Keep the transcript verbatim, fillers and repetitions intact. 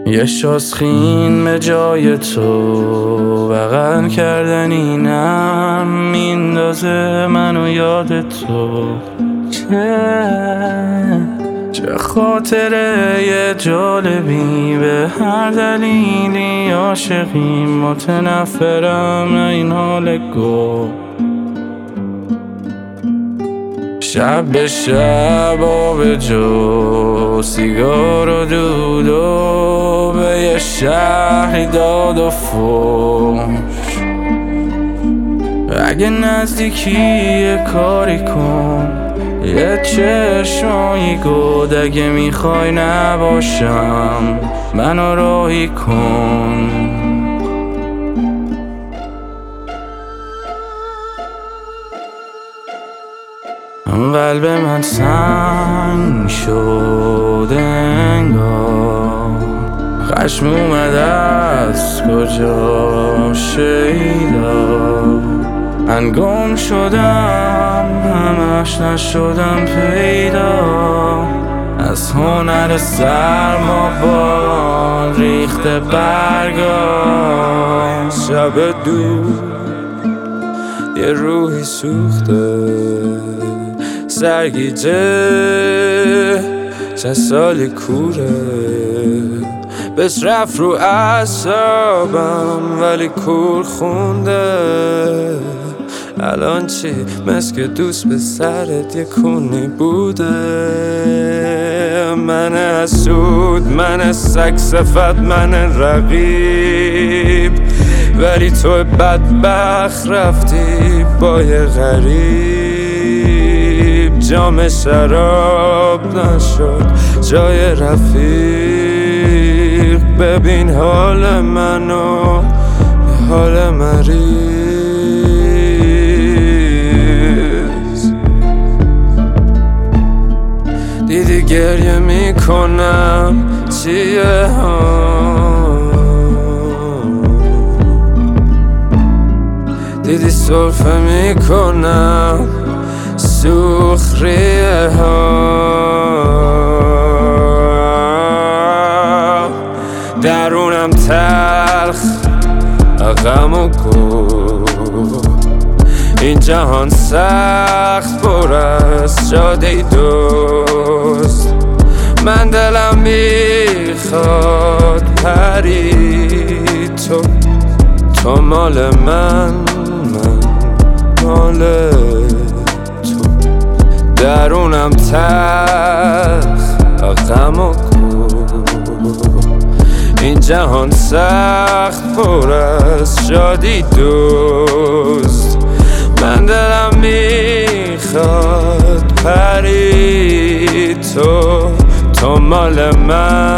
یه شاسخین به جای تو بغل کردن اینم میندازه منو یاد تو. چه چه خاطره یه جالبی، به هر دلیلی عاشقی، متنفرم این حال گو. شب به شب آب جو، سیگار و دود و به یه شهری داد و فوش. اگه نزدیکی یه کاری کن، یه چشمایی گود. اگه میخوای نباشم منو راهی کن. قلب من سنگ شد انگار، خشم اومد از کجا شیدا. من گم شدم همش نشدم پیدا، از هنر سرما باد ریخته برگا. شب دور یه روحی سوخته سرگیجه، چند سالی کوره بس رفت رو اعصابم ولی کور خونده. الان چی؟ مثل که دوست به سرت یه کونی بوده. من حسود، من سگ صفت، من رقیب، ولی تو بدبخت رفتی با یه غریب. جام شراب نشد جای رفیق، ببین حال منو حال مریض. دیدی گریه میکنم چیه ها، دیدی سرفه میکنم سوخریه ها. درونم تلخ غم و گو، این جهان سخت پر از جاده دوست. من دلم میخواد پری تو، تو مال من، من مال تو. درونم تلخ غم و گو، این جهان سخت پر از شادی دوست. من دلم میخواد پری تو، تو مال من.